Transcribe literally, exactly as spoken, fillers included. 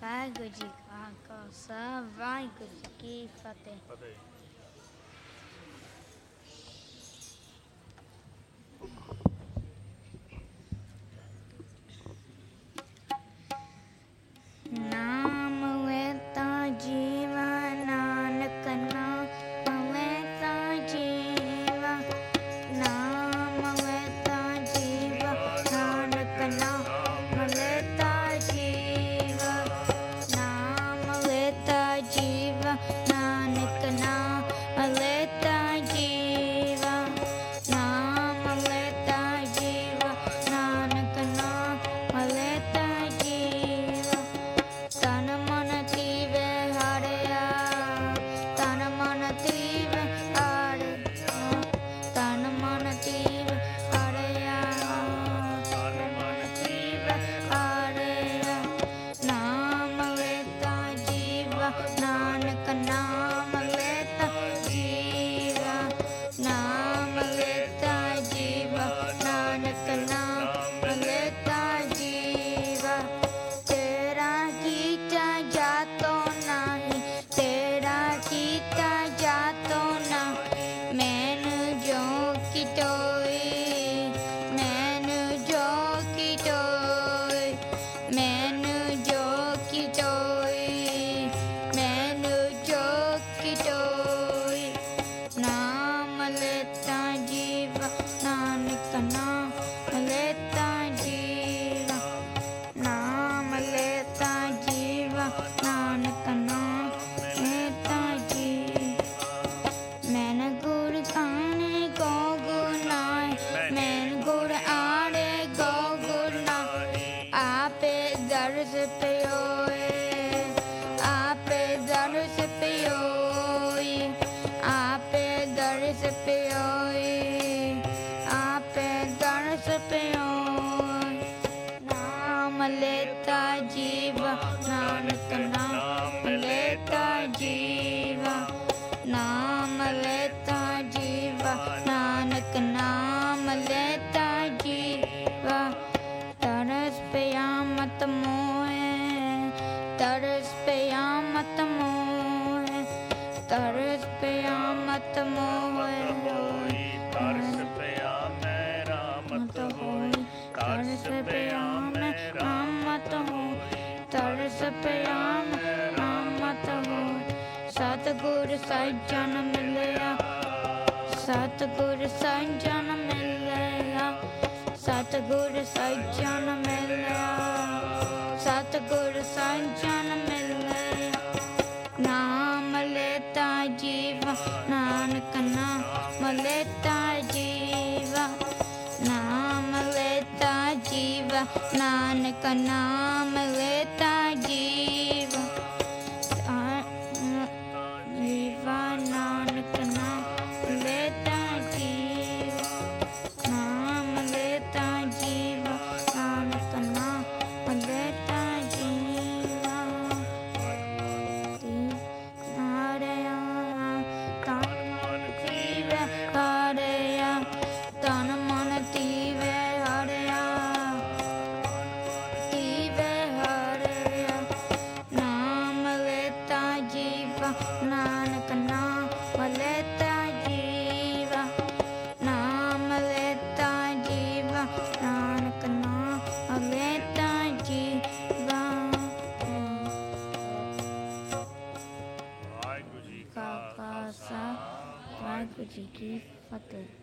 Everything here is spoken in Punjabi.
ਵਾਹਿਗੁਰੂ ਜੀ ਕਾ ਖਾਲਸਾ ਵਾਹਿਗੁਰੂ ਜੀ ਕੀ ਫਤਿਹ। ਫਤਿਹ। ਨਾਮ ਲੈਤਾ ਜੀਵਾ ਨਾਨਕ ਨਾਮ ਲੈਤਾ ਜੀਵਾ, ਨਾਮ ਲੈਤਾ ਜੀਵਾ ਨਾਨਕ ਨਾਮ ਲੈਤਾ ਜੀਵਾ, ਨਾਮ ਲੈਤਾ ਜੀਵਾ ਨਾਨਕ ਨਾਮ ਲੈਤਾ ਜੀਵਾ, ਨਾਮ ਲੈਤਾ ਜੀਵਾ ਨਾਨਕ ਨਾਮ ਲੈਤਾ ਜੀਵਾ। ਤਨ ਮਨ ਤੀਵੇ ਹਾਰਿਆ, ਤਨ ਮਨ ਤੀਵੇ ਹਾਰਿਆ, ਤਨ ਮਨ ਤੀਵੇ ਹਾਰਿਆ, ਤਨ ਮਨ ਤੀਵੇ ਹਾਰਿਆ। ਨਾਮ ਲੈਤਾ ਜੀਵਾ ਨਾਨਕ ਨਾਮ ਲੈਤਾ ਜੀਵਾ, ਨਾਮ ਲੈਤਾ ਜੀਵਾ ਨਾਨਕ ਨਾਮ ਲੈਤਾ ਜੀਵਾ। ਤੇਰਾ ਕੀਤਾ ਜਾਤੋ ਨਹੀਂ, ਤੇਰਾ ਕੀਤਾ ਜਾਤੋ ਨਾ, ਮੈਨੂੰ ਜੋ ਕਿਤੋਈ, ਮੈਨੂੰ ਜੋ ਕਿਤੋਈ, ਮੈਨੂੰ ਜੋ ਕਿਤੋਈ, ਮੈਨੂੰ ਜੋ ਕਿਤੋਈ। ਨਾਮ ਲੈਤਾ ਜੀਵਾ ਨਾਨਕ ਨਾਮ ਲੈਤਾ ਜੀਵਾ, ਨਾਮ ਲੈਤਾ ਜੀਵਾ ਨਾਨਕ ਨਾਮ ਲੈਤਾ ਜੀਵਾ। ਮੈਨ ਗੁਰ ਕਾਣੇ ਕੋ ਗੁਨਾਏ, ਮੈਨ ਗੁਰ ਆੜੇ ਕੋ ਗੁਨਾਏ, ਆਪੇ ਦਰਸ ਪਿਓਏ, ਆਪੇ ਦਰਸ ਪਿਓਏ, ਆਪੇ ਦਰਸ ਪਿਓਏ, ਆਪੇ ਦਰਸ ਪਿਓਏ। ਨਾਮ ਲੈਤਾ ਜੀਵਾ ਨਾਨਕ ਨਾਮ ਲੈਤਾ ਜੀਵਾ, ਨਾਮ ਲੈਤਾ ਜੀਵਾ ਨਾਨਕ ਨਾਮ ਲੈਤਾ ਜੀਵਾ। ਤਰਸ ਪਿਆ ਮਤ ਮੋਹੇ, ਤਰਸ ਪਿਆ ਮਤ ਮੋਹੇ, ਤਰਸ ਪਿਆ ਮਤ ਮੋਹੇ, ਤਰਸ ਪਿਆ ਮੇਰਾ ਮਤ ਹੋਈ, ਤਰਸ ਪਿਆ ਮੇਰਾ ਮਤ ਹੋਈ, ਤਰਸ ਪਿਆ ਮੇਰਾ ਮਤ ਹੋਈ। ਸਤਿਗੁਰ ਸੱਜਣ ਮਿਲਿਆ, ਸਤਿਗੁਰ ਸੱਜਣ ਮਿਲਿਆ, ਸਤਿਗੁਰ ਸੱਜਣ ਮਿਲਿਆ, ਸਤਿਗੁਰ ਸੱਜਣ ਮਿਲਿਆ। ਨਾਮ ਲੈਤਾ ਜੀਵਾ ਨਾਨਕ ਨਾਮ ਲੈਤਾ ਜੀਵਾ, ਨਾਮ ਲੈਤਾ ਜੀਵਾ ਨਾਨਕ ਨਾਮ ਲੈਤਾ ਜੀਵਾ। ਜੀਵਾ ਨਾਨਕ ਨਾਮ ਲੈਤਾ ਜੀਵਾ, ਨਾਮ ਲੈਤਾ ਜੀਵਾ ਨਾਨਕ ਨਾਮ ਲੈਤਾ ਜੀਵਾ। ਹਾਰਿਆ ਤਨ ਮਨ ਤੀਵੇ ਹਾਰਿਆ, ਤਨ ਮਨ ਤੀਵੇ ਹਾਰਿਆ, ਤੀਵੇ ਹਾਰਿਆ। ਨਾਮ ਲੈਤਾ ਜੀਵਾ ਨਾਨਕ ਨਾਮ ਲੈਤਾ ਜੀਵਾ, ਨਾਮ ਲੈਤਾ ਜੀਵਾ ਨਾਨਕ ਨਾਮ ਲੈਤਾ ਜੀਵਾ। ਵਾਹਿਗੁਰੂ ਜੀ ਕਾ ਕਾ ਖਾਲਸਾ ਵਾਹਿਗੁਰੂ ਜੀ ਕੀ ਫਤਿਹ।